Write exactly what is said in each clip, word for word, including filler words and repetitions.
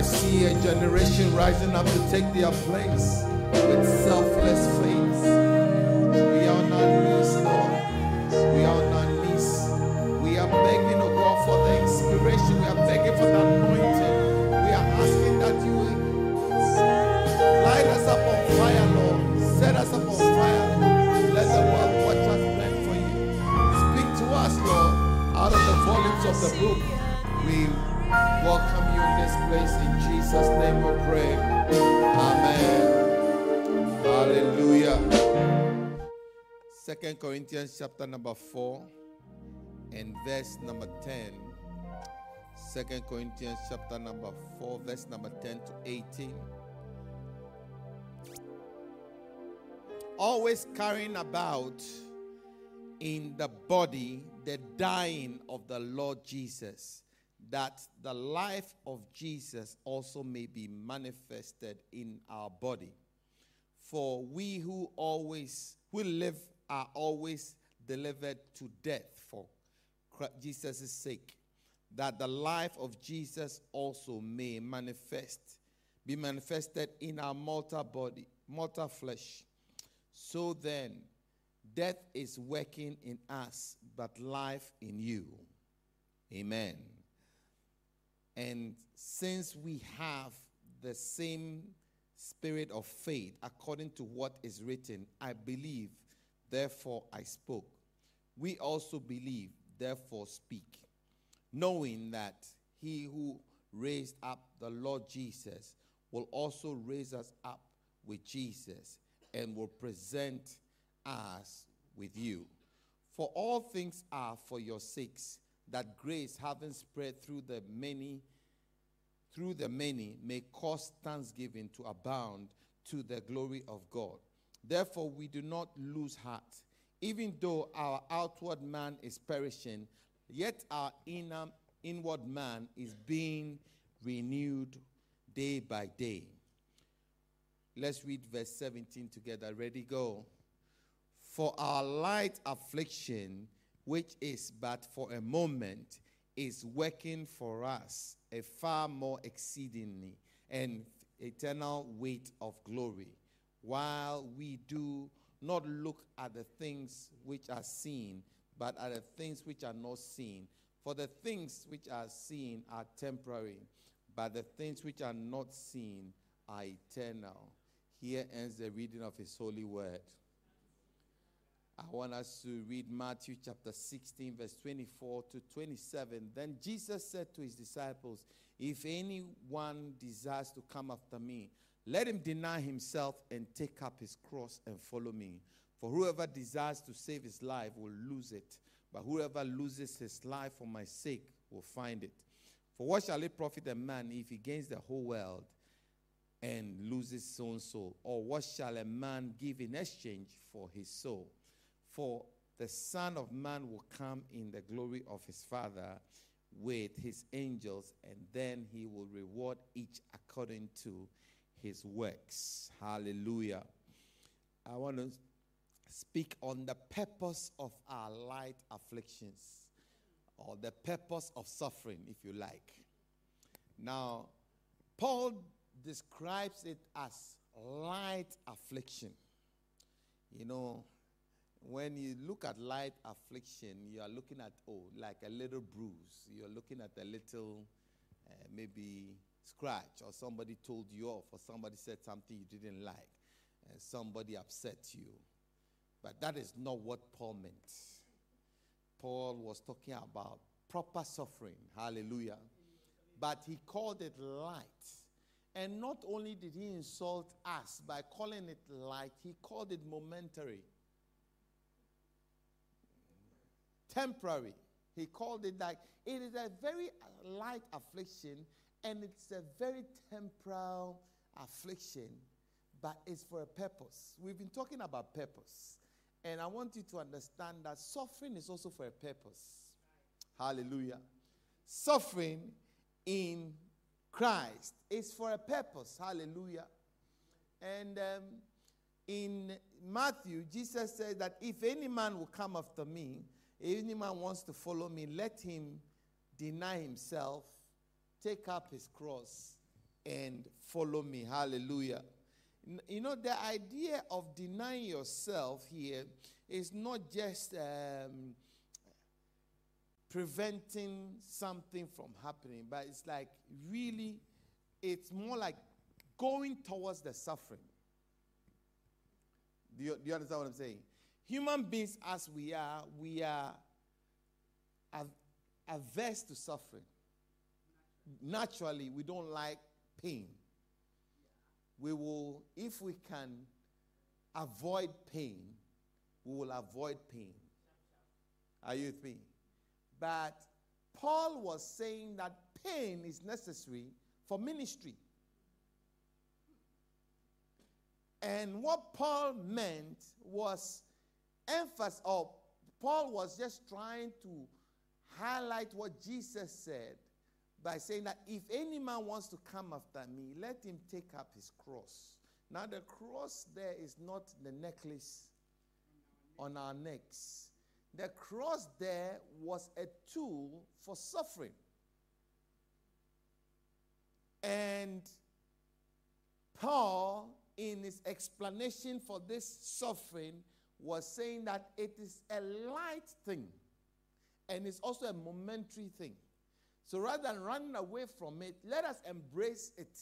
see a generation rising up to take their place with selfless faith. We are on our knees, Lord. We are on our knees. We are begging, oh God, for the inspiration. We are begging for the anointing. We are asking that you will light us up on fire, Lord. Set us up on fire. Let the world watch us burn for you. Speak to us, Lord, out of the volumes of the book. We welcome you in this place. In Jesus' name we pray. Amen. Hallelujah. Second Corinthians chapter number four and verse number ten. Second Corinthians chapter number four, verse number ten to eighteen. Always carrying about in the body the dying of the Lord Jesus, that the life of Jesus also may be manifested in our body. For we who always who live are always delivered to death for Jesus' sake, that the life of Jesus also may manifest, be manifested in our mortal body, mortal flesh. So then, death is working in us, but life in you. Amen. And since we have the same spirit of faith, according to what is written, I believe, therefore I spoke. We also believe, therefore speak, knowing that he who raised up the Lord Jesus will also raise us up with Jesus and will present us with you. For all things are for your sakes, that grace, having spread through the many, through the many, may cause thanksgiving to abound to the glory of God. Therefore, we do not lose heart. Even though our outward man is perishing, yet our inner, inward man is being renewed day by day. Let's read verse seventeen together. Ready, go. For our light affliction, which is but for a moment, is working for us a far more exceedingly and eternal weight of glory, while we do not look at the things which are seen, but at the things which are not seen. For the things which are seen are temporary, but the things which are not seen are eternal. Here ends the reading of his holy word. I want us to read Matthew chapter sixteen, verse twenty-four to twenty-seven. Then Jesus said to his disciples, if anyone desires to come after me, let him deny himself and take up his cross and follow me. For whoever desires to save his life will lose it, but whoever loses his life for my sake will find it. For what shall it profit a man if he gains the whole world and loses his own soul? Or what shall a man give in exchange for his soul? For the Son of Man will come in the glory of his Father with his angels, and then he will reward each according to his works. Hallelujah. I want to speak on the purpose of our light afflictions, or the purpose of suffering, if you like. Now, Paul describes it as light affliction. You know, when you look at light affliction, you are looking at, oh, like a little bruise. You're looking at a little, uh, maybe scratch, or somebody told you off, or somebody said something you didn't like, and somebody upset you. But that is not what Paul meant. Paul was talking about proper suffering. Hallelujah. But he called it light. And not only did he insult us by calling it light, he called it momentary. Temporary. He called it like, it is a very light affliction, and it's a very temporal affliction, but it's for a purpose. We've been talking about purpose. And I want you to understand that suffering is also for a purpose. Hallelujah. Suffering in Christ is for a purpose. Hallelujah. And um, in Matthew, Jesus said that if any man will come after me, if any man wants to follow me, let him deny himself, take up his cross, and follow me. Hallelujah. You know, the idea of denying yourself here is not just um, preventing something from happening, but it's like really, it's more like going towards the suffering. Do you, do you understand what I'm saying? Human beings as we are, we are av- averse to suffering. Naturally, we don't like pain. We will, if we can avoid pain, we will avoid pain. Are you with me? But Paul was saying that pain is necessary for ministry. And what Paul meant was emphasis, or Paul was just trying to highlight what Jesus said by saying that if any man wants to come after me, let him take up his cross. Now the cross there is not the necklace on our necks. The cross there was a tool for suffering. And Paul, in his explanation for this suffering, was saying that it is a light thing and it's also a momentary thing. So rather than running away from it, let us embrace it.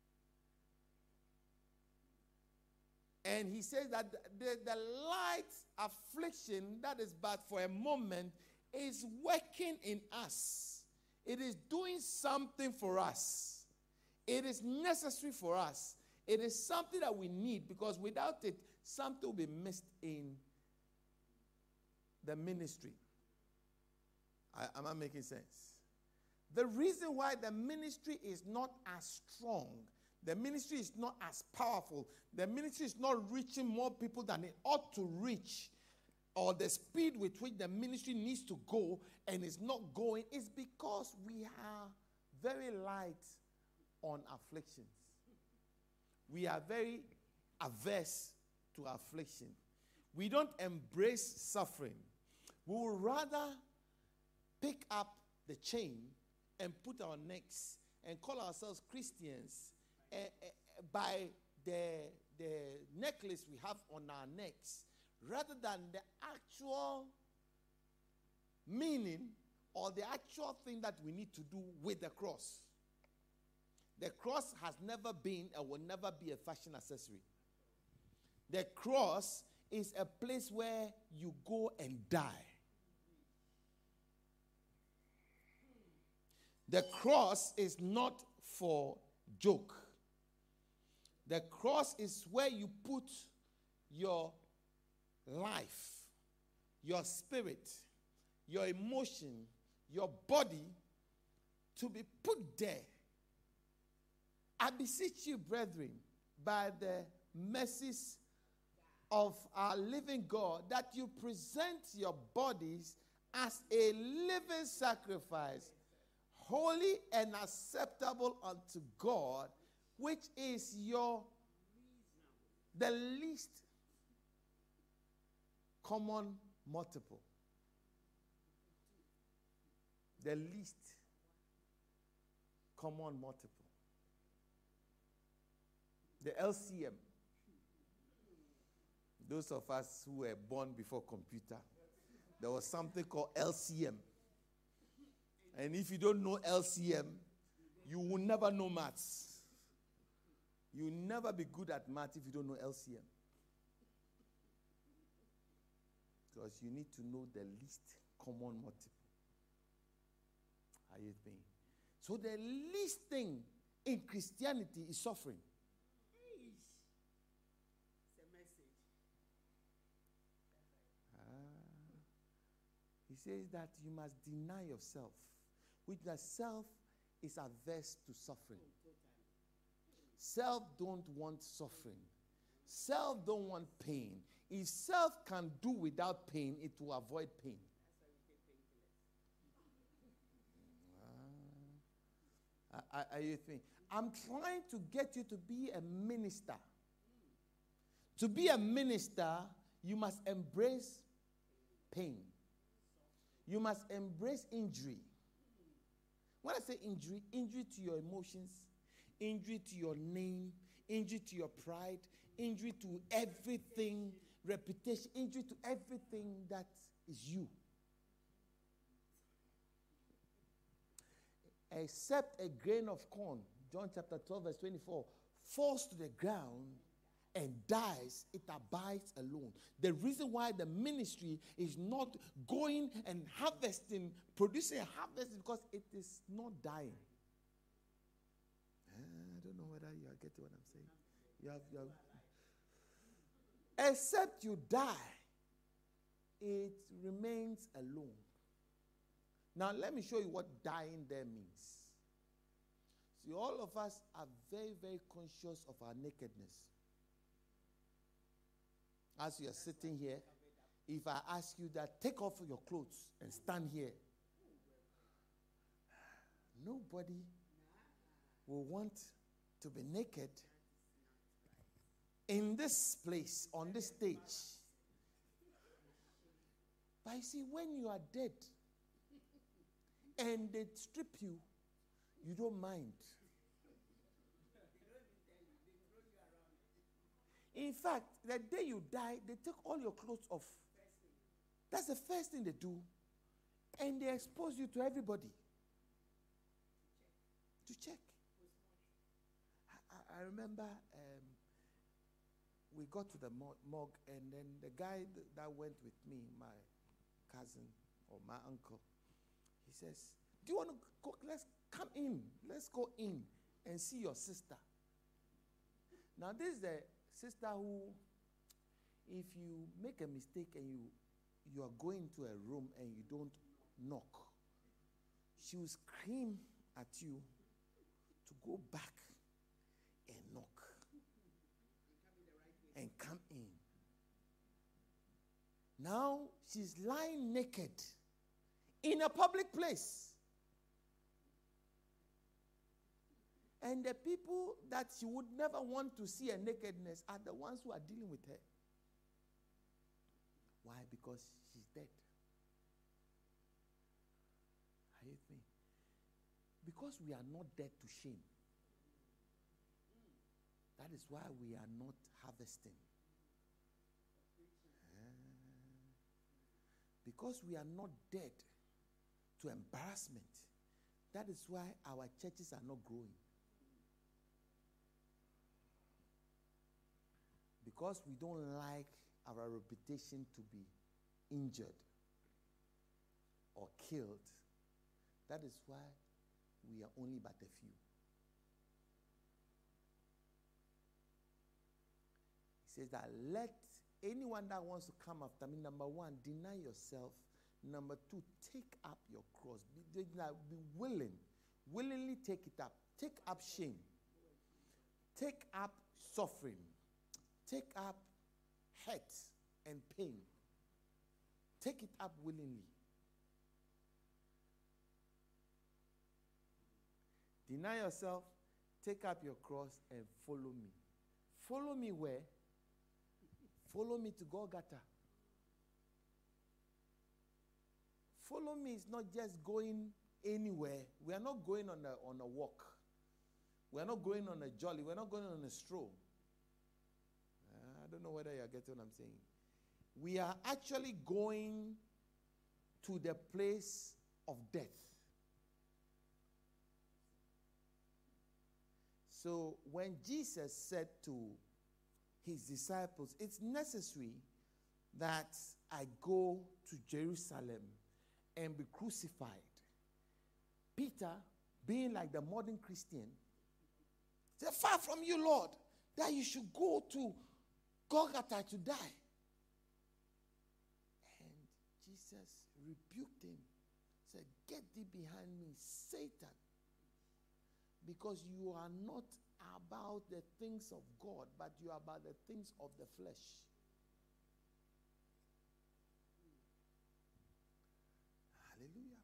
And he says that the, the light affliction that is but for a moment is working in us. It is doing something for us. It is necessary for us. It is something that we need, because without it, something will be missed in the ministry. I, am I making sense? The reason why the ministry is not as strong, the ministry is not as powerful, the ministry is not reaching more people than it ought to reach, or the speed with which the ministry needs to go and is not going, is because we are very light on afflictions. We are very averse to affliction. We don't embrace suffering. We will rather pick up the chain and put our necks and call ourselves Christians uh, uh, by the, the necklace we have on our necks, rather than the actual meaning or the actual thing that we need to do with the cross. The cross has never been and will never be a fashion accessory. The cross is a place where you go and die. The cross is not for joke. The cross is where you put your life, your spirit, your emotion, your body to be put there. I beseech you, brethren, by the mercies of our living God, that you present your bodies as a living sacrifice, holy and acceptable unto God, which is your the least common multiple. The least common multiple. The L C M. Those of us who were born before computer, there was something called L C M. And if you don't know L C M, you will never know maths. You will never be good at math if you don't know L C M. Because you need to know the least common multiple. Are you with me? So the least thing in Christianity is suffering. He says that you must deny yourself, which the self is averse to suffering. Self don't want suffering. Self don't want pain. If self can do without pain, it will avoid pain. Uh, are, are you with me? I'm trying to get you to be a minister. To be a minister, you must embrace pain. You must embrace injury. When I say injury, injury to your emotions, injury to your name, injury to your pride, injury to everything, reputation, injury to everything that is you. Except a grain of corn, John chapter twelve, verse twenty-four, falls to the ground and dies, it abides alone. The reason why the ministry is not going and harvesting, producing a harvest, is because it is not dying. I don't know whether you are getting what I'm saying. You have, you have, except you die, it remains alone. Now, let me show you what dying there means. See, all of us are very, very conscious of our nakedness. As you are sitting here, if I ask you that, take off your clothes and stand here, nobody will want to be naked in this place, on this stage. But you see, when you are dead and they strip you, you don't mind. In fact, the day you die, they take all your clothes off. That's the first thing they do. And they expose you to everybody. To check. I, I remember um, we got to the morgue, and then the guy th- that went with me, my cousin or my uncle, he says, do you want to go? Let's come in. Let's go in and see your sister. Now, this is the sister who, if you make a mistake and you you are going to a room and you don't knock, she will scream at you to go back and knock and come in. Now she's lying naked in a public place. And the people that she would never want to see her nakedness are the ones who are dealing with her. Why? Because she's dead. Are you with me? Because we are not dead to shame. That is why we are not harvesting. Uh, because we are not dead to embarrassment. That is why our churches are not growing. Because we don't like our reputation to be injured or killed. That is why we are only but a few. He says that let anyone that wants to come after me, number one, deny yourself. Number two, take up your cross. Be, be willing. Willingly take it up. Take up shame. Take up suffering. Take up hurt and pain. Take it up willingly. Deny yourself, take up your cross, and follow me. Follow me where? Follow me to Golgotha. Follow me is not just going anywhere. We are not going on a, on a walk. We are not going on a jolly. We are not going on a stroll. I don't know whether you are getting what I'm saying. We are actually going to the place of death. So when Jesus said to his disciples, it's necessary that I go to Jerusalem and be crucified. Peter, being like the modern Christian, said, far from you, Lord, that you should go to Golgotha to die. And Jesus rebuked him, said, get thee behind me, Satan, because you are not about the things of God, but you are about the things of the flesh. Hallelujah.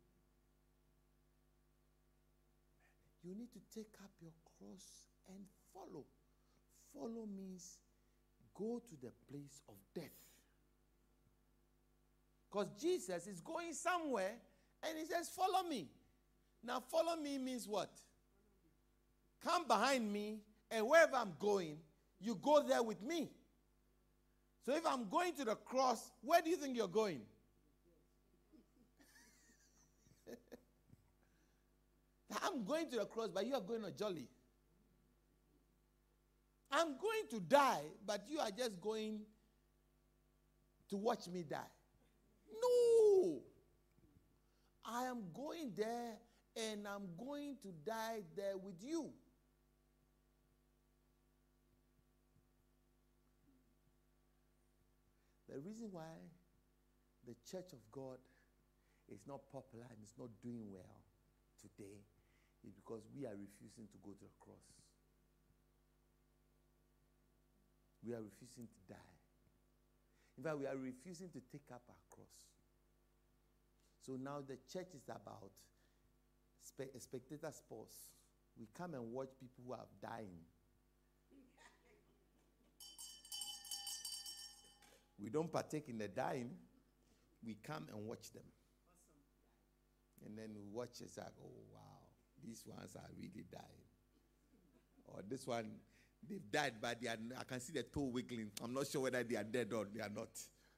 You need to take up your cross and follow. Follow means go to the place of death. Because Jesus is going somewhere and he says, follow me. Now, follow me means what? come behind me, and wherever I'm going, you go there with me. So if I'm going to the cross, where do you think you're going? I'm going to the cross, but you are going to jolly. I'm going to die, but you are just going to watch me die. No! I am going there, and I'm going to die there with you. The reason why the Church of God is not popular and is not doing well today is because we are refusing to go to the cross. We are refusing to die. In fact, we are refusing to take up our cross. So now the church is about spe- spectator sports. We come and watch people who are dying. We don't partake in the dying. We come and watch them. Awesome. And then we watch it like, oh, wow, these ones are really dying. Or this one, they've died, but they are, I can see the toe wiggling. I'm not sure whether they are dead or they are not.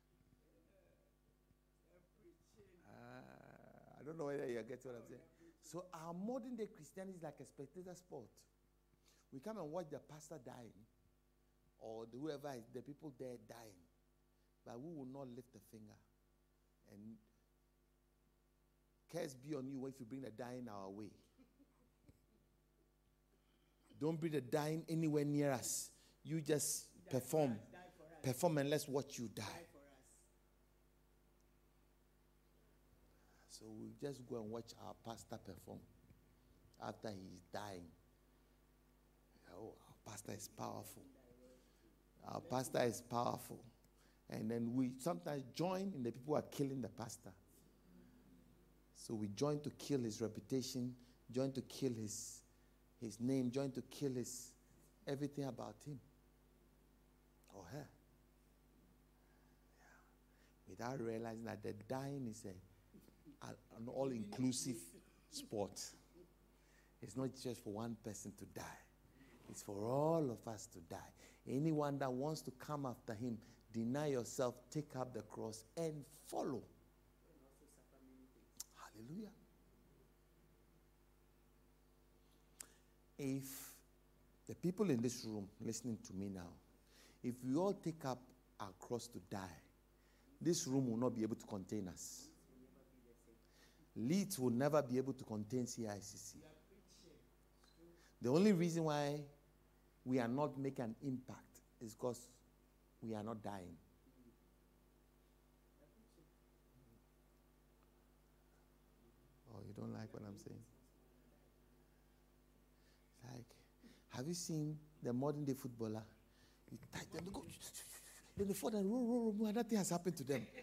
Uh, I don't know whether you get what I'm saying. So our modern day Christianity is like a spectator sport. We come and watch the pastor dying, or the whoever is, the people there dying. But we will not lift a finger. And curse be on you if you bring the dying our way. Don't bring the dying anywhere near us. You just die perform. Perform and let's watch you die. die so we just go and watch our pastor perform after he is dying. Oh, our pastor is powerful. Our pastor is powerful. And then we sometimes join in the people who are killing the pastor. So we join to kill his reputation, join to kill his, his name, join to kill his everything about him or her. Yeah. Without realizing that the dying is a, a, an all-inclusive sport. It's not just for one person to die. It's for all of us to die. Anyone that wants to come after him, deny yourself, take up the cross, and follow. Hallelujah. If the people in this room listening to me now, if we all take up our cross to die, this room will not be able to contain us. Leeds will never be able to contain C I C C. The only reason why we are not making an impact is because we are not dying. Oh, you don't like what I'm saying? Like, have you seen the modern day footballer? You touch them, they go, then they fall and roll, roll, roll, and nothing has happened to them.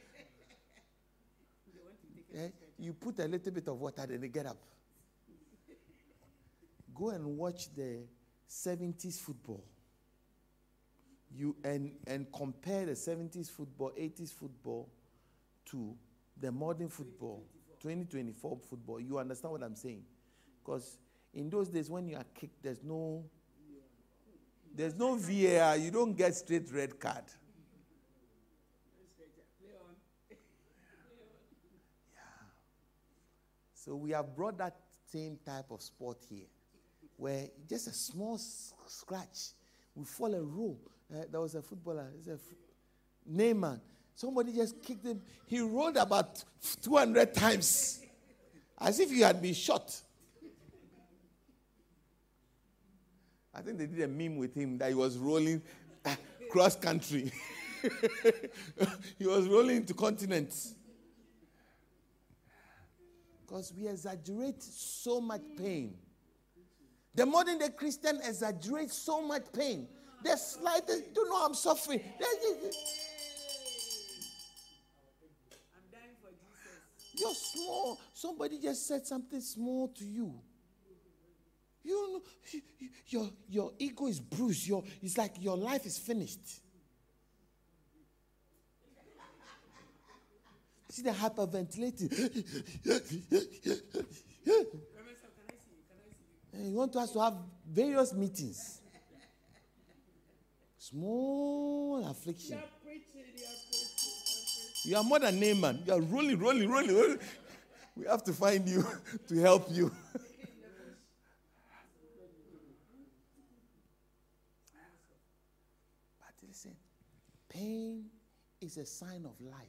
Eh? You put a little bit of water, then they get up. Go and watch the seventies football. You and, and compare the seventies football, eighties football to the modern football, twenty twenty-four football. You understand what I'm saying? Because in those days when you are kicked, there's no there's no V A R. You don't get straight red card. Yeah. So we have brought that same type of sport here, where just a small s- scratch, we fall and roll. Uh, there was a footballer, a f- Neyman. Somebody just kicked him. He rolled about two hundred times, as if he had been shot. I think they did a meme with him that he was rolling uh, cross country. He was rolling into continents. Because we exaggerate so much pain. The modern day Christian exaggerates so much pain. The slightest, you know I'm suffering. I'm dying for Jesus. You're small. Somebody just said something small to you. You know, your, your ego is bruised. Your, it's like your life is finished. See the hyperventilating. And you want us to have various meetings. Small affliction. You are preaching, you are preaching, you are preaching. You are more than Naaman. You are rolling, rolling, rolling, rolling. We have to find you to help you. But listen, pain is a sign of life.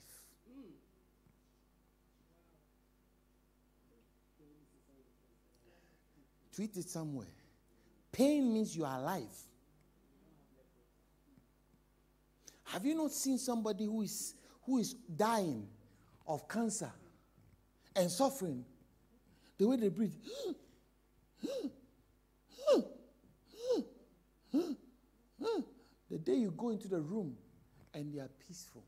Tweet it somewhere. Pain means you are alive. Have you not seen somebody who is who is dying of cancer and suffering? The way they breathe. The day you go into the room and they are peaceful,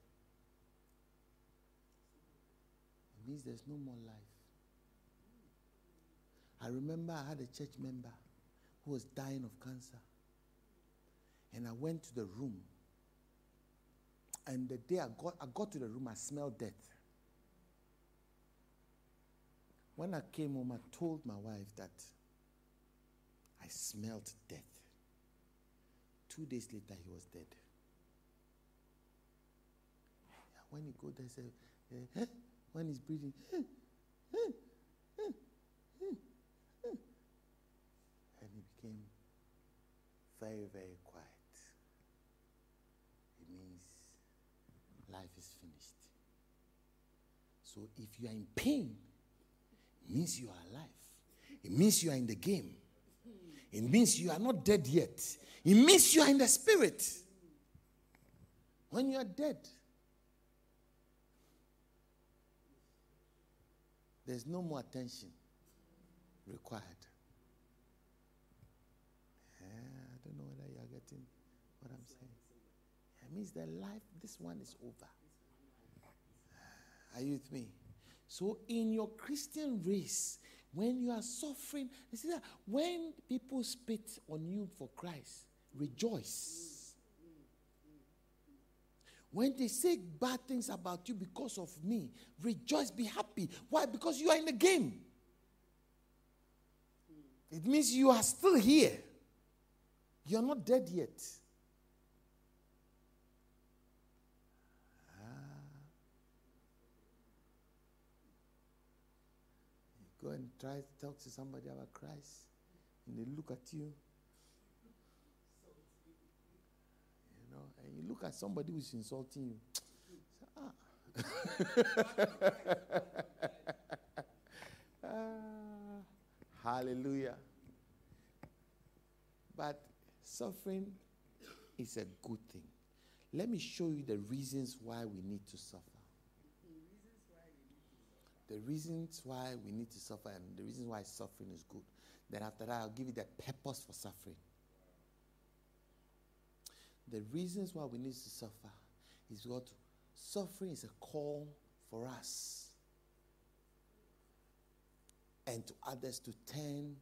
it means there's no more life. I remember I had a church member who was dying of cancer. And I went to the room. And the day I got, I got to the room, I smelled death. When I came home, I told my wife that I smelled death. Two days later, he was dead. When he go there, say, eh, when he's breathing, eh, eh, eh, eh, eh. And he became very, very quiet. It means life is finished. So if you are in pain, it means you are alive. It means you are in the game. It means you are not dead yet. It means you are in the spirit. When you are dead, there's no more attention required. Yeah, I don't know whether you are getting what I'm saying. It means that life, this one is over. Are you with me? So in your Christian race, when you are suffering, you see that when people spit on you for Christ, rejoice. When they say bad things about you because of me, rejoice, be happy. Why? Because you are in the game. It means you are still here. You are not dead yet. Go and try to talk to somebody about Christ, and they look at you, you know, and you look at somebody who's insulting you. Say, ah. ah, hallelujah. But suffering is a good thing. Let me show you the reasons why we need to suffer. The reasons why we need to suffer and the reasons why suffering is good. Then after that, I'll give you the purpose for suffering. The reasons why we need to suffer is what suffering is a call for us and to others to turn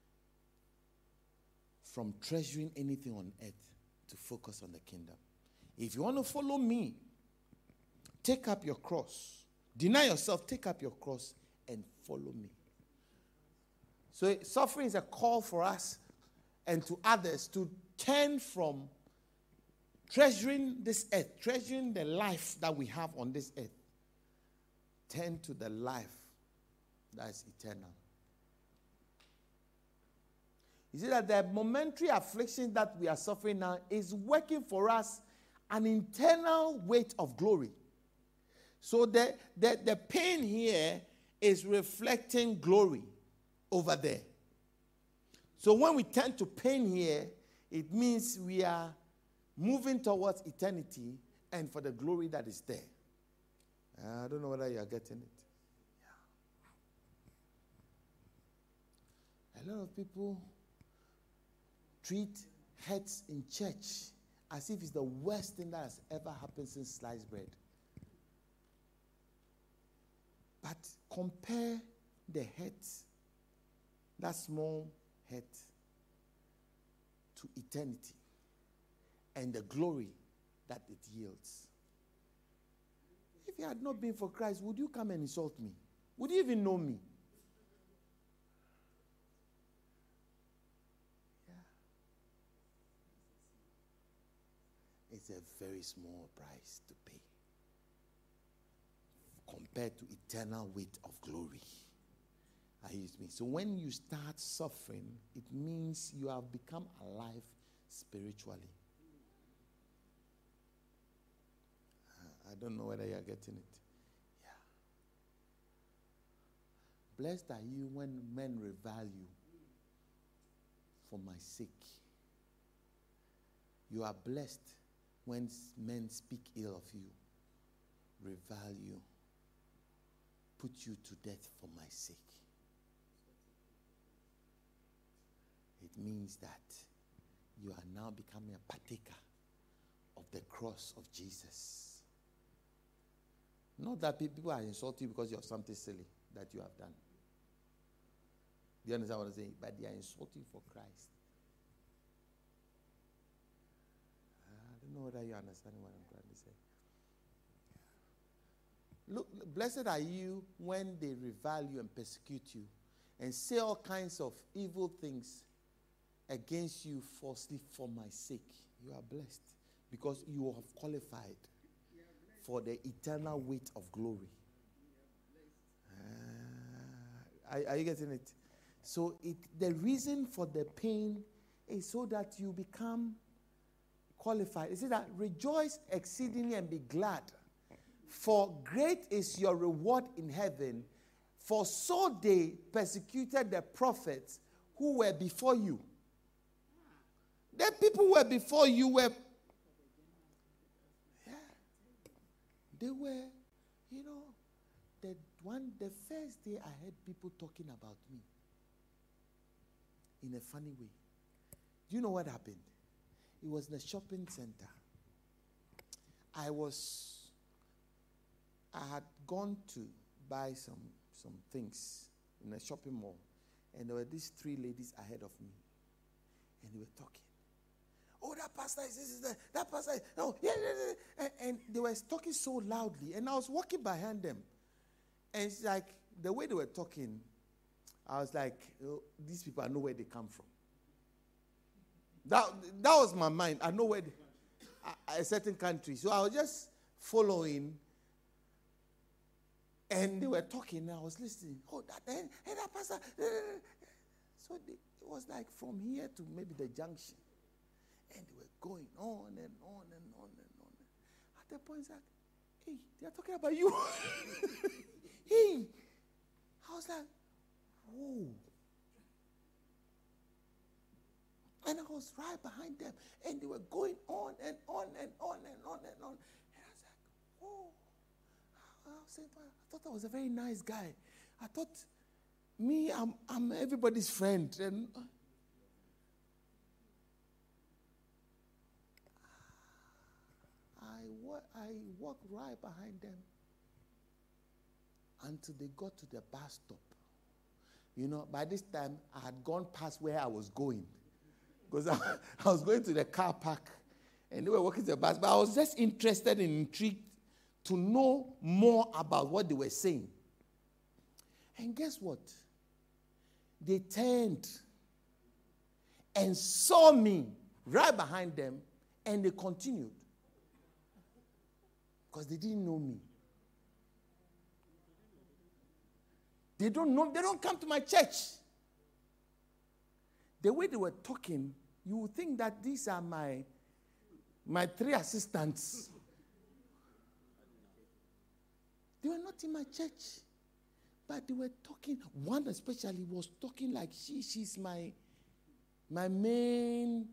from treasuring anything on earth to focus on the kingdom. If you want to follow me, take up your cross. Deny yourself, take up your cross, and follow me. So suffering is a call for us and to others to turn from treasuring this earth, treasuring the life that we have on this earth. Turn to the life that is eternal. You see that the momentary affliction that we are suffering now is working for us an internal weight of glory. So the, the, the pain here is reflecting glory over there. So when we turn to pain here, it means we are moving towards eternity and for the glory that is there. I don't know whether you are getting it. Yeah. A lot of people treat hurts in church as if it's the worst thing that has ever happened since sliced bread. But compare the hurt, that small hurt, to eternity and the glory that it yields. If it had not been for Christ, would you come and insult me? Would you even know me? is a very small price to pay compared to eternal weight of glory. Are you with me? So when you start suffering, it means you have become alive spiritually. Uh, I don't know whether you are getting it. Yeah. Blessed are you when men revile you for my sake. You are blessed when men speak ill of you, revile you, put you to death for my sake. It means that you are now becoming a partaker of the cross of Jesus. Not that people are insulting you because you have something silly that you have done. Do you understand what I'm saying? But they are insulting for Christ. I don't know whether you understand what I'm trying to say. Look, blessed are you when they revile you and persecute you and say all kinds of evil things against you falsely for my sake. You are blessed because you have qualified for the eternal weight of glory. Uh, are, are you getting it? So it, the reason for the pain is so that you become qualified. It says that rejoice exceedingly and be glad, for great is your reward in heaven, for so they persecuted the prophets who were before you. The people who were before you were, yeah, they were, you know, the one, the first day I heard people talking about me in a funny way. Do you know what happened? It was in a shopping center. I was, I had gone to buy some, some things in a shopping mall, and there were these three ladies ahead of me, and they were talking. Oh, that pastor is this, is that, that pastor is, no, yeah, yeah, yeah. And, and they were talking so loudly, and I was walking behind them, and it's like, the way they were talking, I was like, oh, these people, I know where they come from. That, that was my mind. I know where they, a, a certain country. So I was just following, and they were talking, and I was listening. Oh, that, and, and that pastor. So they, it was like from here to maybe the junction. And they were going on and on and on and on. At the point, it's like, hey, they are talking about you. Hey. I was like, whoa. And I was right behind them. And they were going on and on and on and on and on. And I was like, whoa. I, was saying, I thought I was a very nice guy. I thought, me, I'm, I'm everybody's friend. And uh, I, wa- I walked right behind them until they got to the bus stop. You know, by this time, I had gone past where I was going. Because I, I was going to the car park, and they were walking to the bus. But I was just interested and intrigued to know more about what they were saying. And guess what? They turned and saw me right behind them, and they continued. Because they didn't know me. They don't know, they don't come to my church. The way they were talking, you would think that these are my, my three assistants. They were not in my church. But they were talking, one especially was talking like she, she's my, my main.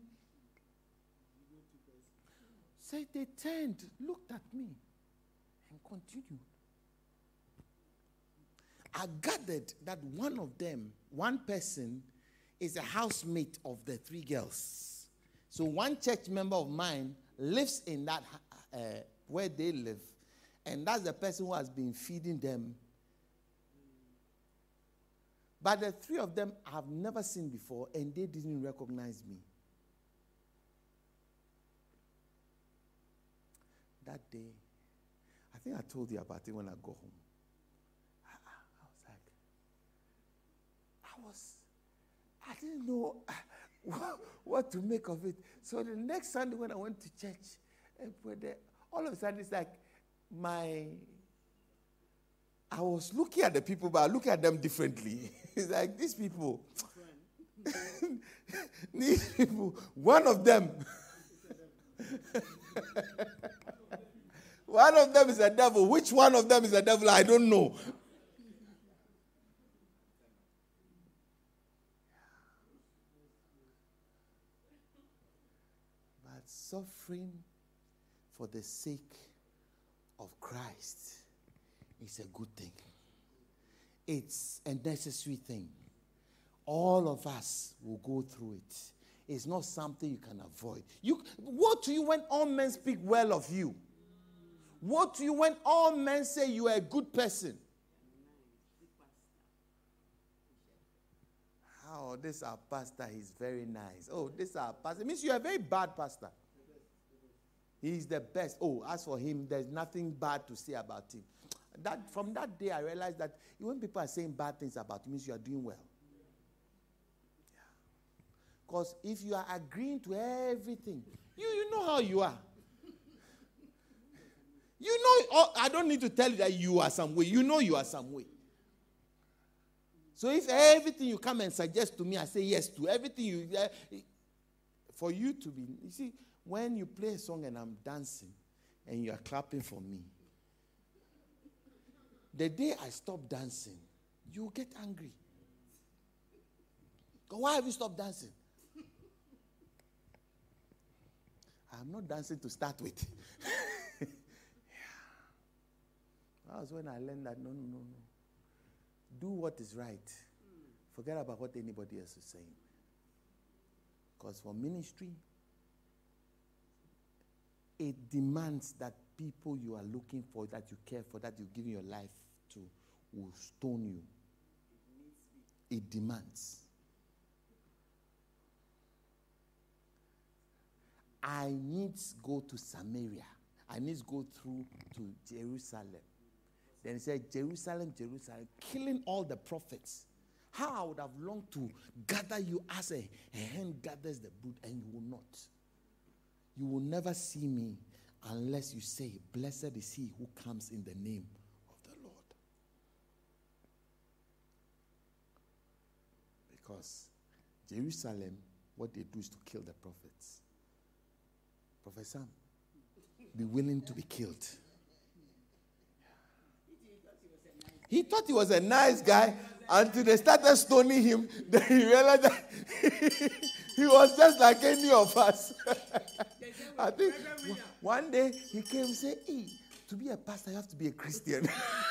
So they turned, looked at me, and continued. I gathered that one of them, one person, is a housemate of the three girls. So one church member of mine lives in that, uh, where they live, and that's the person who has been feeding them. But the three of them I've never seen before, and they didn't recognize me. That day, I think I told you about it when I go home. I was, I didn't know what to make of it. So the next Sunday when I went to church, but the, all of a sudden, it's like my. I was looking at the people, but I look at them differently. It's like these people. These people. One of them. One of them is a devil. Which one of them is a devil? I don't know. But suffering for the sake of Christ is a good thing. It's a necessary thing. All of us will go through it. It's not something you can avoid. You, what to you when all men speak well of you? What to you when all men say you are a good person? Oh, this our pastor, he's very nice. Oh, this our pastor. It means you're a very bad pastor. He's the best. Oh, as for him, there's nothing bad to say about him. That, from that day, I realized that when people are saying bad things about you, it means you are doing well. Because yeah. if you are agreeing to everything, you, you know how you are. You know, oh, I don't need to tell you that you are some way. You know you are some way. So if everything you come and suggest to me, I say yes to. Everything you, uh, for you to be, you see, when you play a song and I'm dancing and you are clapping for me, the day I stop dancing, you get angry. Why have you stopped dancing? I'm not dancing to start with. yeah. That was when I learned that no, no, no, no. Do what is right. Forget about what anybody else is saying. Because for ministry, it demands that people you are looking for, that you care for, that you give your life to, will stone you. It demands. I need to go to Samaria. I need to go through to Jerusalem. Then he said, Jerusalem, Jerusalem, killing all the prophets. How I would have longed to gather you as a, a hen gathers the brood, and you will not. You will never see me unless you say, blessed is he who comes in the name of the Lord. Because Jerusalem, what they do is to kill the prophets. Prophet Sam, be willing to be killed. He thought he was a nice guy until they started stoning him. Then he realized that he was just like any of us. I think one day he came and said, hey, to be a pastor, you have to be a Christian.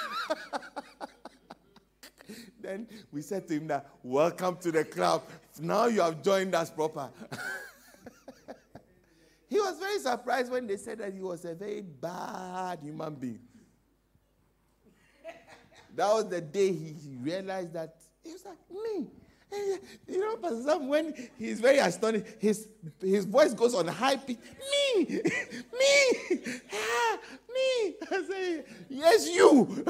Then we said to him that, welcome to the club. Now you have joined us proper. He was very surprised when they said that he was a very bad human being. That was the day he, he realized that he was like, me. You know, Pastor Sam, when he's very astonished, his, his voice goes on high pitch. Me! Me! Ah, me! I say, yes, you!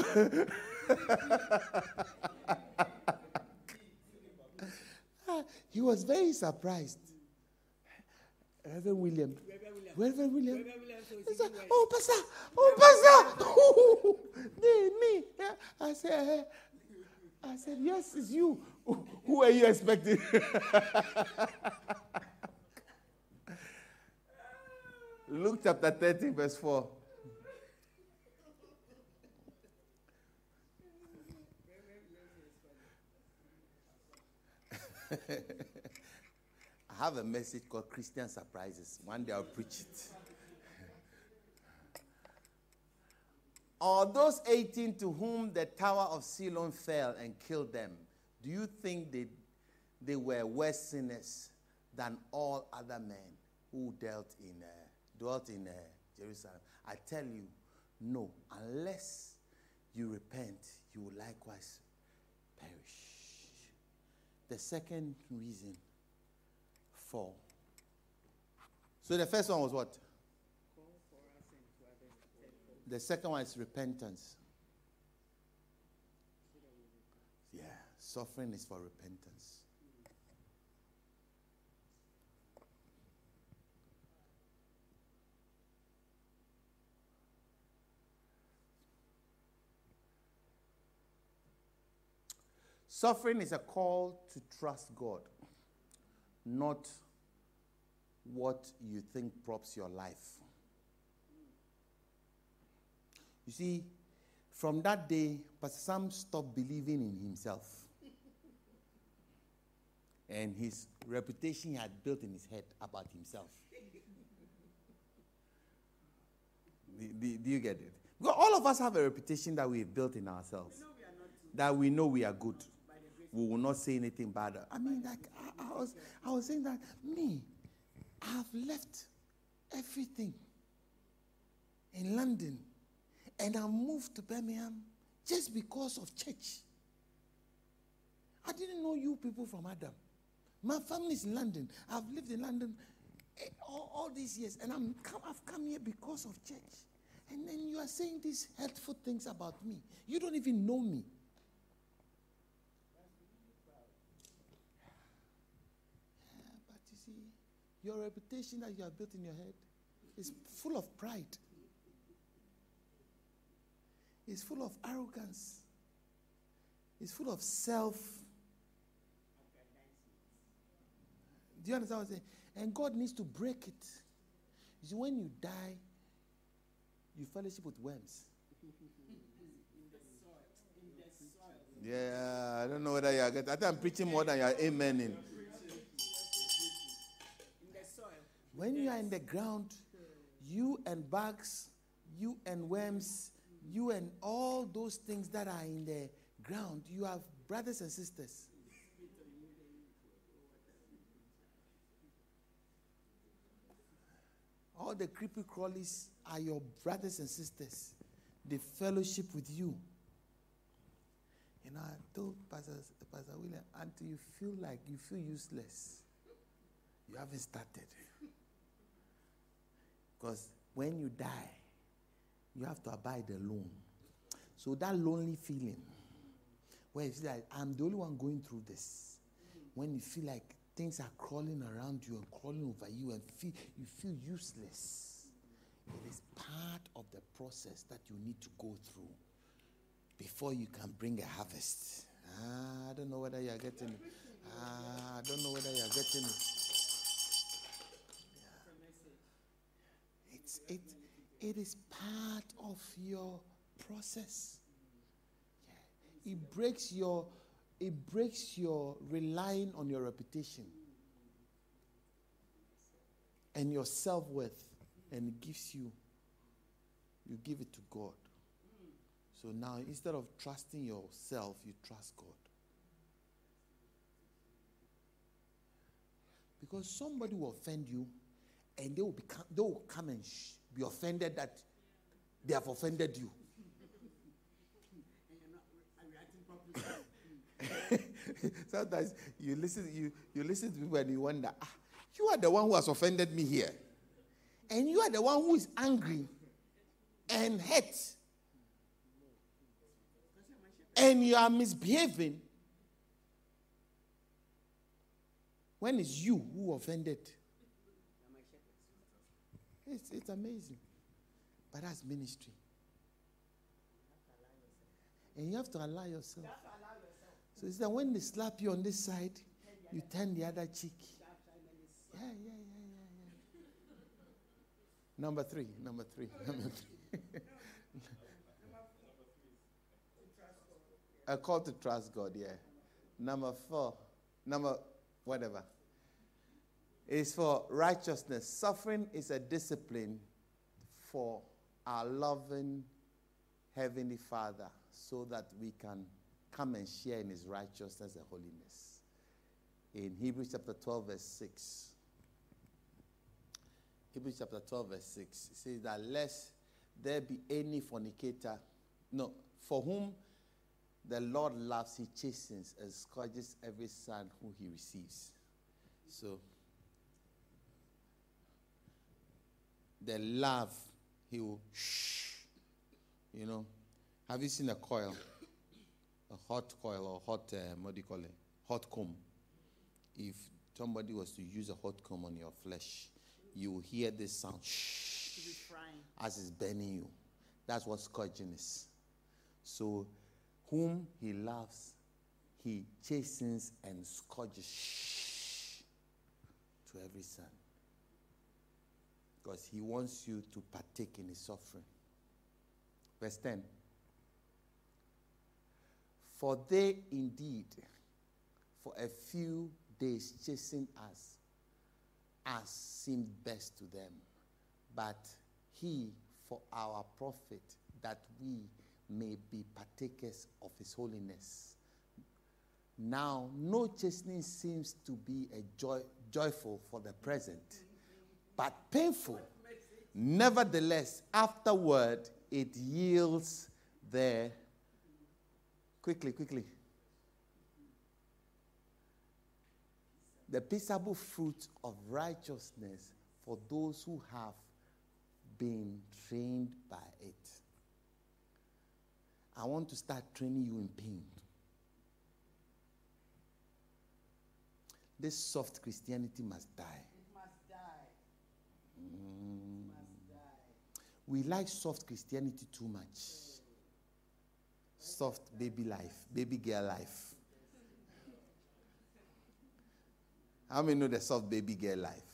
He was very surprised. Reverend William. Reverend William. Reverend William. He said, oh, Pastor. Oh, Pastor. Oh, me, me. I said, I said, yes, it's you. Who are you expecting? Luke chapter thirteen, verse four. I have a message called Christian Surprises. One day I'll preach it. Or those eighteen to whom the tower of Siloam fell and killed them, do you think they, they were worse sinners than all other men who dealt in, uh, dwelt in uh, Jerusalem? I tell you, no. Unless you repent, you will likewise perish. The second reason for. So the first one was what? The second one is repentance. Yeah, suffering is for repentance. Suffering is a call to trust God, not what you think props your life. You see, from that day, Pastor Sam stopped believing in himself. And his reputation he had built in his head about himself. do, do, do you get it? Because all of us have a reputation that we've built in ourselves. We know we are not good. That we know we are good. By the grace We will not say anything bad. I mean, like, I, I, was, I was saying that, me, I've left everything in London and I moved to Birmingham just because of church. I didn't know you people from Adam. My family is in London. I've lived in London eh, all, all these years, and I'm come, I've come here because of church. And then you are saying these hurtful things about me. You don't even know me. Yeah, but you see, your reputation that you have built in your head is full of pride. It's full of arrogance. It's full of self. Do you understand what I'm saying? And God needs to break it. You see, when you die, you fellowship with worms. Yeah, I don't know whether you are getting. I think I'm preaching more than you are amening. When you are in the ground, you and bugs, you and worms, you and all those things that are in the ground, you have brothers and sisters. All the creepy crawlies are your brothers and sisters. They fellowship with you. You know, I told Pastor, Pastor William, until you feel like you feel useless, you haven't started. Because when you die, you have to abide alone. So that lonely feeling, where you feel like, I'm the only one going through this. When you feel like things are crawling around you and crawling over you and feel, you feel useless. It is part of the process that you need to go through before you can bring a harvest. Ah, I don't know whether you are getting it. Ah, I don't know whether you are getting it. Yeah. It's, it, it is part of your process. Yeah. It breaks your It breaks your relying on your reputation and your self-worth, and it gives you, you give it to God. So now, instead of trusting yourself, you trust God. Because somebody will offend you, and they will, become, they will come and sh- be offended that they have offended you. Sometimes you listen, you, you listen to people and you wonder, ah, you are the one who has offended me here. And you are the one who is angry and hurt. And you are misbehaving when it's you who offended. It's, it's amazing. But that's ministry. And you have to allow yourself. So it's that when they slap you on this side, you turn the other cheek. Yeah, yeah, yeah, yeah, yeah. Number three, number three, number three. A call to trust God, yeah. Number four, number whatever. Is for righteousness. Suffering is a discipline for our loving Heavenly Father so that we can come and share in his righteousness and holiness. In Hebrews chapter twelve, verse six. Hebrews chapter twelve, verse six. It says that lest there be any fornicator, no, for whom the Lord loves, he chastens and scourges every son who he receives. So, the love, he will shh. You know, have you seen a coil? A hot coil or hot, uh, what do you call it? Hot comb. If somebody was to use a hot comb on your flesh, you will hear this sound shh as it's burning you. That's what scourging is. So, whom he loves, he chastens and scourges shh, to every son. Because he wants you to partake in his suffering. Verse ten. For they indeed, for a few days, chasten us as seemed best to them, but he for our profit, that we may be partakers of his holiness. Now, no chastening seems to be a joy, joyful for the present, but painful. Nevertheless, afterward, it yields the... Quickly, quickly. The peaceable fruit of righteousness for those who have been trained by it. I want to start training you in pain. This soft Christianity must die. It must die. Mm. It must die. We like soft Christianity too much. Soft baby life, baby girl life. How many know the soft baby girl life?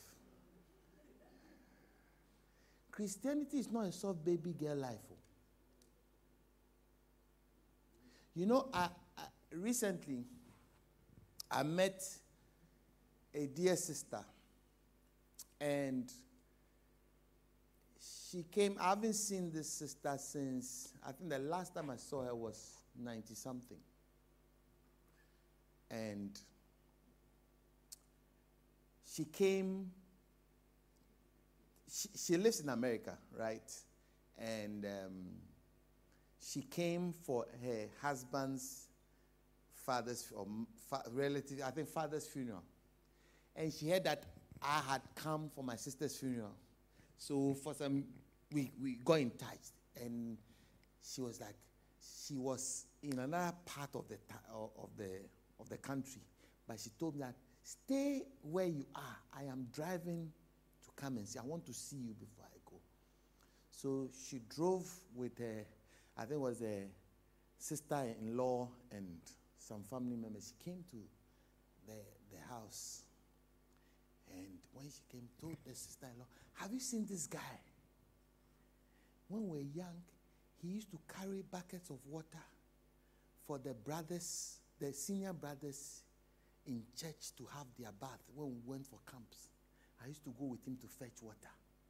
Christianity is not a soft baby girl life. Oh. You know, I, I, recently I met a dear sister, and she came. I haven't seen this sister since, I think the last time I saw her was ninety something. And she came, she, she lives in America, right? And um, she came for her husband's father's, or fa- relative, I think father's funeral. And she heard that I had come for my sister's funeral. So for some, we, we got in touch, and she was like, she was in another part of the of the of the country, but she told me that stay where you are. I am driving to come and see. I want to see you before I go. So she drove with her, I think it was a sister-in-law and some family members. She came to the the house, and when she came, told the sister-in-law, "Have you seen this guy? When we were young, he used to carry buckets of water for the brothers, the senior brothers in church to have their bath when we went for camps. I used to go with him to fetch water."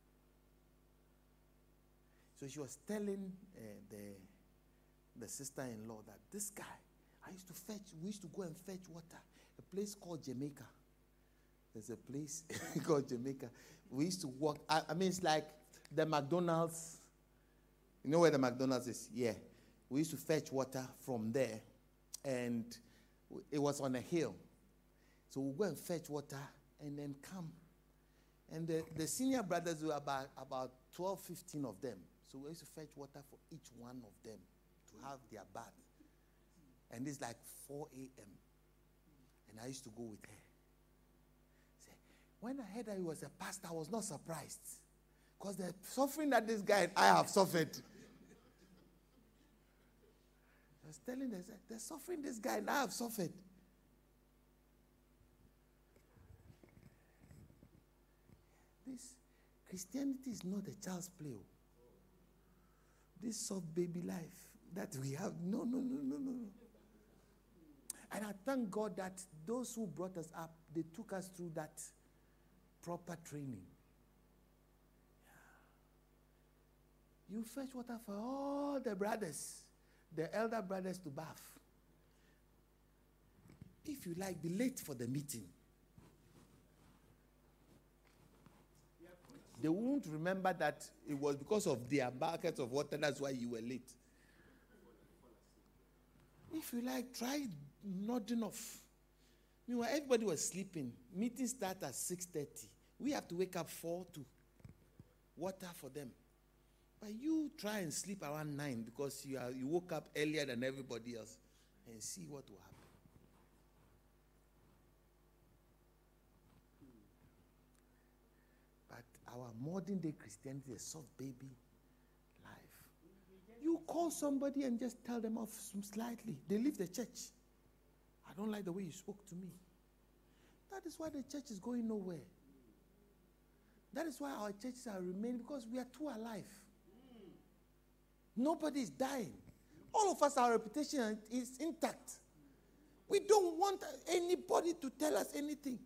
So she was telling uh, the, the sister-in-law that this guy, I used to fetch, we used to go and fetch water. A place called Jamaica. There's a place called Jamaica. We used to walk, I, I mean, it's like the McDonald's. You know where the McDonald's is? Yeah. We used to fetch water from there, and it was on a hill. So we'll go and fetch water and then come. And the, the senior brothers were about, about twelve, fifteen of them. So we used to fetch water for each one of them to have their bath. And it's like four a.m. And I used to go with her. See, when I heard that he was a pastor, I was not surprised. Because the suffering that this guy and I have suffered. I was telling them, the suffering this guy and I have suffered. This Christianity is not a child's play. This soft baby life that we have, no, no, no, no, no. And I thank God that those who brought us up, they took us through that proper training. You fetch water for all the brothers, the elder brothers to bath. If you like, be late for the meeting. They won't remember that it was because of their buckets of water, that's why you were late. If you like, try nodding off. Meanwhile, everybody was sleeping. Meeting starts at six thirty. We have to wake up four to water for them. But you try and sleep around nine because you are, you woke up earlier than everybody else, and see what will happen. But our modern day Christianity is soft baby life. You call somebody and just tell them off slightly. They leave the church. I don't like the way you spoke to me. That is why the church is going nowhere. That is why our churches are remaining, because we are too alive. Nobody is dying. All of us, our reputation is intact. We don't want anybody to tell us anything.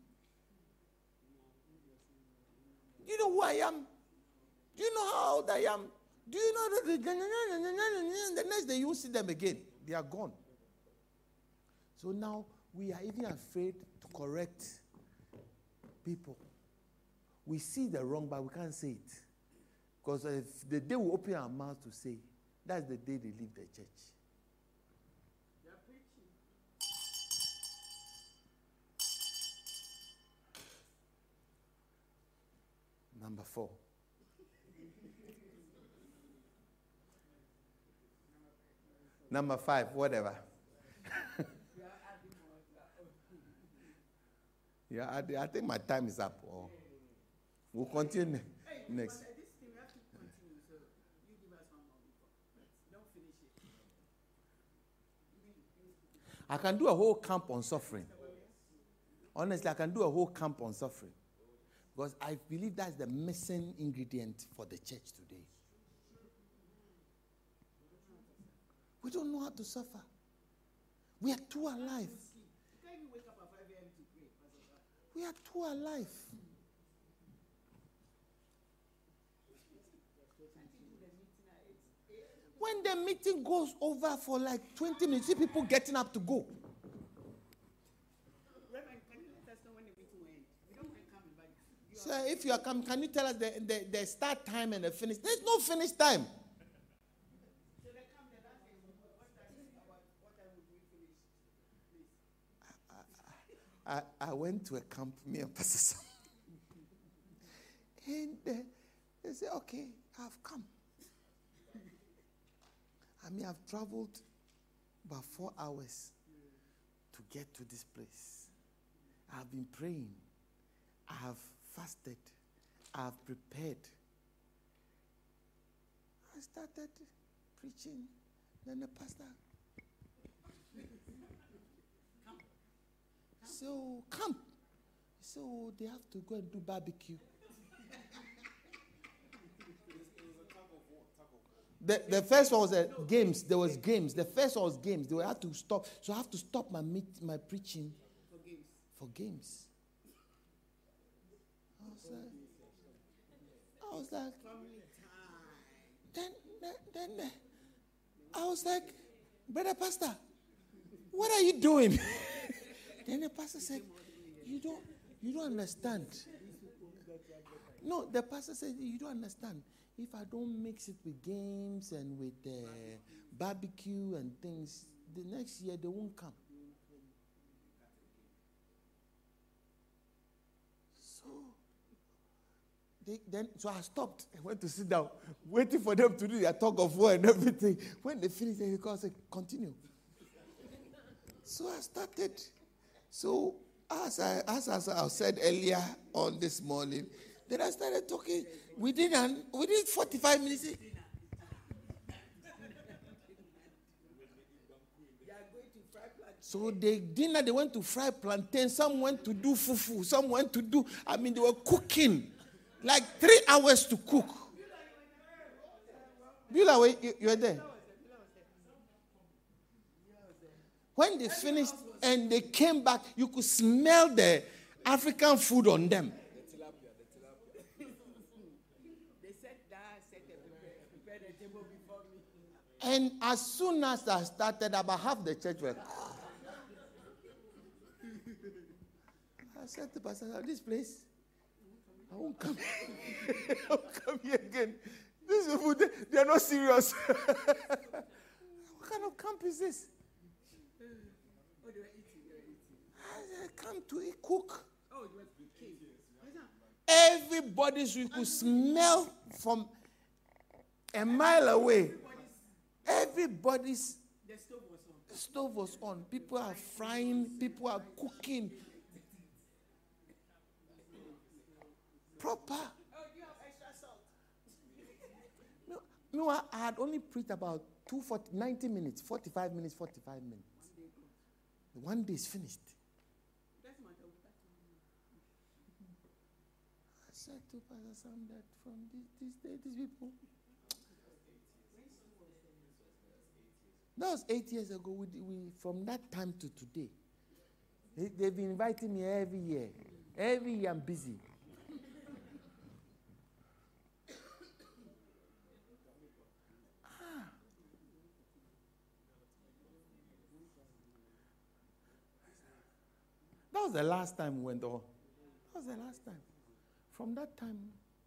Do you know who I am? Do you know how old I am? Do you know that the, the next day you will see them again? They are gone. So now we are even afraid to correct people. We see the wrong, but we can't say it. Because if the day we open our mouth to say, that's the day they leave the church. Number four. Number five, whatever. Yeah, I, I think my time is up. Oh. We'll continue Hey, next. But, uh, this thing we have to continue, so you give us one more before. Don't finish it. I can do a whole camp on suffering. Honestly, I can do a whole camp on suffering. Because I believe that's the missing ingredient for the church today. We don't know how to suffer. We are too alive. You can't even wake up at five a.m. to pray. We are too alive. When the meeting goes over for like twenty minutes, see people getting up to go. Reverend, can you let us know when the meeting will end? We don't mind coming, but you So if you are coming, can you tell us the, the, the start time and the finish? There's no finish time. so they come, they ask us, what time is about, what time would we finish, please? I, I went to a camp, me and Pastor Sam. And uh, they said, okay, I've come. I mean, I've traveled about four hours to get to this place. I've been praying. I have fasted. I have prepared. I started preaching. Then the pastor. So, come. So, they have to go and do barbecue. The, the first one was uh, games. There was games. The first one was games. They had to stop. So I have to stop my meet, my preaching For games. for games. I was like, I was like, Family time. then, then, then, uh, I was like, brother pastor, what are you doing? Then the pastor said, you don't, you don't understand. No, the pastor said, you don't understand. If I don't mix it with games and with uh, barbecue and things, the next year they won't come. So, they, then, so I stopped. I went to sit down, waiting for them to do their tug of war and everything. When they finished, they said, continue. So I started. So as I, as, as I said earlier on this morning, then I started talking. Within an, within forty-five minutes. So they dinner, they went to fry plantain. Some went to do fufu. Some went to do. I mean, they were cooking, like three hours to cook. Bila, you, you were there. When they finished and they came back, you could smell the African food on them. And as soon as I started, about half the church were. I said to Pastor, this place, I won't come. I won't come here again. These people, they, they are not serious. What kind of camp is this? I come to eat, cook. Oh, you were cooking. Everybody, so you could smell from a mile away. Everybody's The stove was on. the stove was on. People are frying. People are cooking. Proper. Oh, you have extra salt. No, no I, I had only preached about two, forty, ninety minutes, forty-five minutes, forty-five minutes. One day is finished. That's my double. I said to Pastor Sam that from this, this day, these people. That was eight years ago. We, we from that time to today, they, they've been inviting me every year. Every year I'm busy. ah. That was the last time we went on. That was the last time. From that time,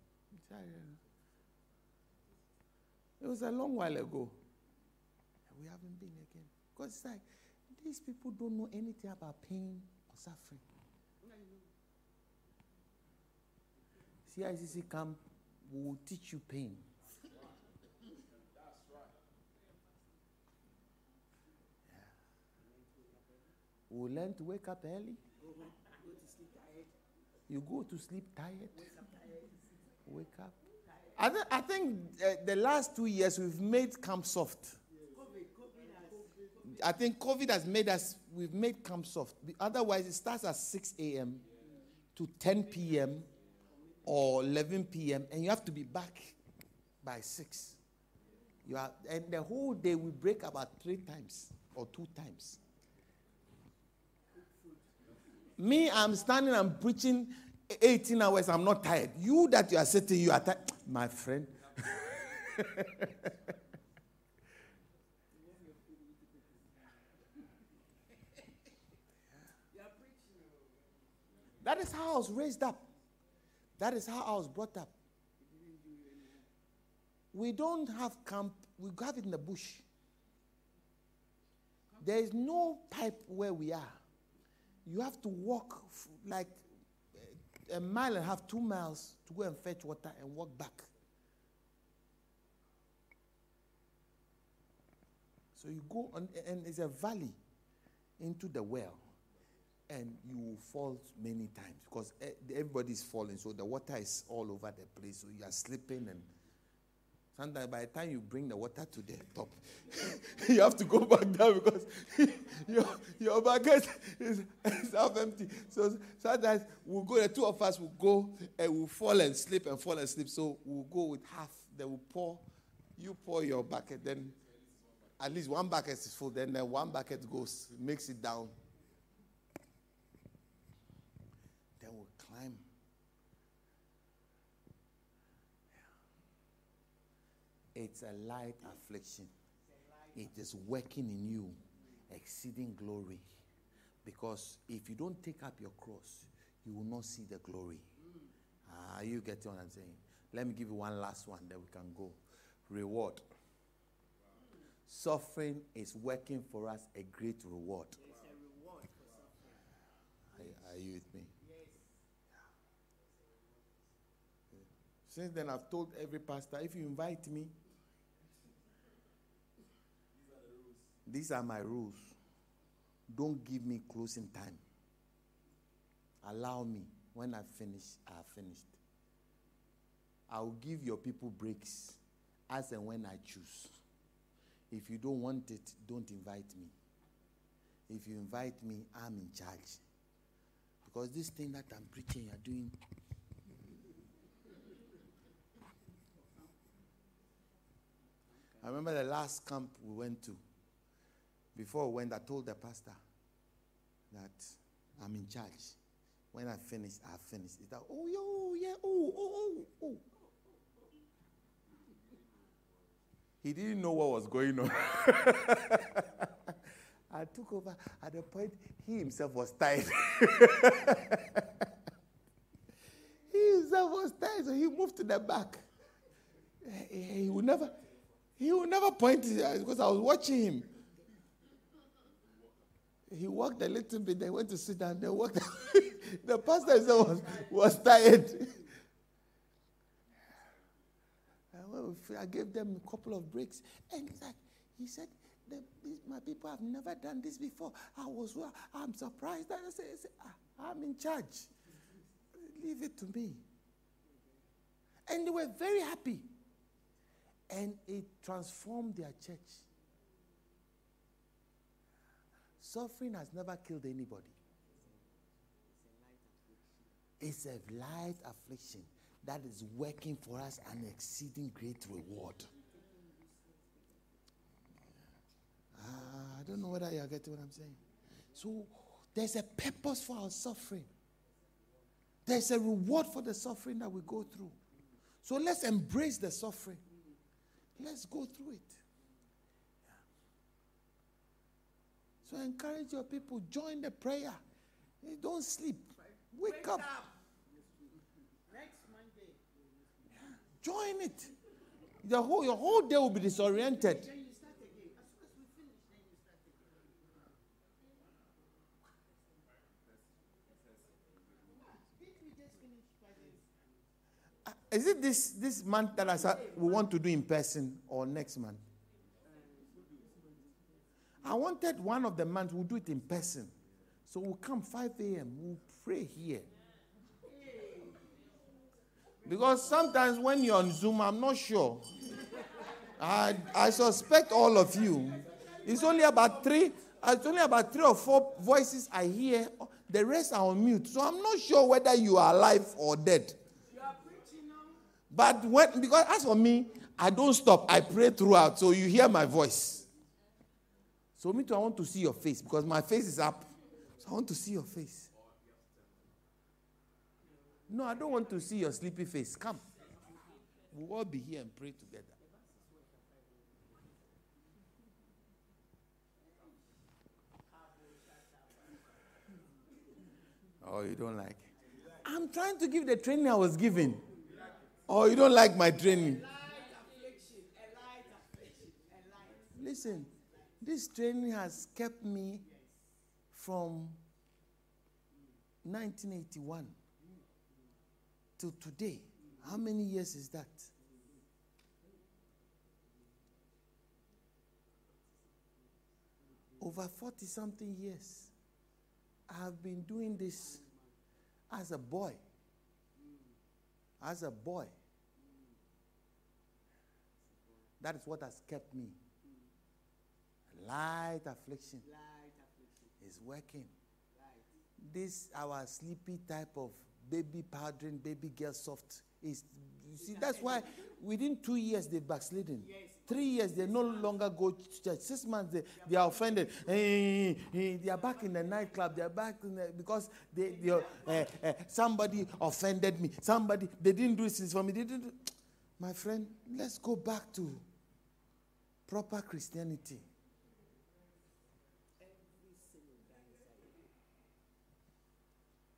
it was a long while ago. We haven't been again. Because it's like, these people don't know anything about pain or suffering. C I C C camp will teach you pain. That's right. Yeah. We'll learn to wake up early. Go, go to sleep tired. You go to sleep tired. Wake up tired. Wake up. I, th- I think uh, the last two years we've made camp soft. COVID, COVID has. I think COVID has made us, we've made camp soft. Otherwise, it starts at six a.m. to ten p.m. or eleven p.m. and you have to be back by six. You are, and the whole day we break about three times or two times. Me, I'm standing, I'm preaching eighteen hours, I'm not tired. You that you are sitting, you are tired. My friend. That is how I was raised up. That is how I was brought up. We don't have camp, we have it in the bush. There is no pipe where we are. You have to walk f- like a mile and a half, two miles to go and fetch water and walk back. So you go on, and it's a valley into the well, and you will fall many times because everybody is falling, so the water is all over the place, so you are slipping, and sometimes by the time you bring the water to the top, you have to go back down because your, your bucket is, is half empty. So sometimes we'll go, the two of us will go and we'll fall and slip and fall and slip. So we'll go with half, then we'll pour, you pour your bucket, then at least one bucket is full, then the one bucket goes, makes it down. Then we'll climb. It's a light affliction. It is working in you, exceeding glory. Because if you don't take up your cross, you will not see the glory. Ah, you get what I'm saying? Let me give you one last one, then we can go. Reward. Suffering is working for us a great reward. There's a reward for suffering. Are, are you with me? Yes. Since then, I've told every pastor, if you invite me, these are my rules. Don't give me closing time. Allow me. When I finish, I have finished. I'll give your people breaks as and when I choose. If you don't want it, don't invite me. If you invite me, I'm in charge. Because this thing that I'm preaching, you're doing. I remember the last camp we went to. Before we went, I told the pastor that I'm in charge. When I finish, I finish. He's like, oh, yo, yeah, oh, oh, oh, oh. He didn't know what was going on. I took over. At the point, he himself was tired. He himself was tired, so he moved to the back. He, he would never, he would never point because I was watching him. He walked a little bit, then went to sit down, then walked. The pastor himself was, was tired. I gave them a couple of breaks. And he's like, he said, the, these, my people have never done this before. I was, I'm surprised. I said, I said, I'm in charge. Leave it to me. And they were very happy. And it transformed their church. Suffering has never killed anybody. It's a light affliction that is working for us an exceeding great reward. Uh, I don't know whether you are getting what I'm saying. So there's a purpose for our suffering. There's a reward for the suffering that we go through. So let's embrace the suffering. Let's go through it. So encourage your people. Join the prayer. Don't sleep. Wake, Wake up. up. Next Monday. Yeah. Join it. The whole, your whole day will be disoriented. Then you start again. As soon as we finish, then you start again. Didn't we just finish by this? Uh, is it this, this month that I said we want to do in person or next month? I wanted one of the months we'll do it in person. So we'll come five a.m. We'll pray here. Because sometimes when you're on Zoom, I'm not sure. I, I suspect all of you. It's only about three, it's only about three or four voices I hear. The rest are on mute. So I'm not sure whether you are alive or dead. You are preaching now. But when, because as for me, I don't stop. I pray throughout. So you hear my voice. So me too, I want to see your face because my face is up. So I want to see your face. No, I don't want to see your sleepy face. Come. We'll all be here and pray together. Oh, you don't like it? I'm trying to give the training I was given. Oh, you don't like my training? Listen. This training has kept me from nineteen eighty-one till today. How many years is that? Over forty-something years. I have been doing this as a boy. As a boy. That is what has kept me. Light affliction, Light affliction. is working. Light. This our sleepy type of baby powdering, baby girl soft is. You see, that's why within two years they've backslidden. Yes. Three years they no longer go to church. Six months they, they are offended. Hey, hey, they are back in the nightclub. They are back in the, because they, they uh, uh, somebody offended me. Somebody they didn't do this for me. They didn't. Do, my friend, let's go back to proper Christianity.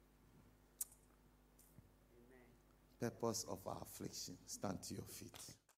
Purpose of our affliction. Stand to your feet.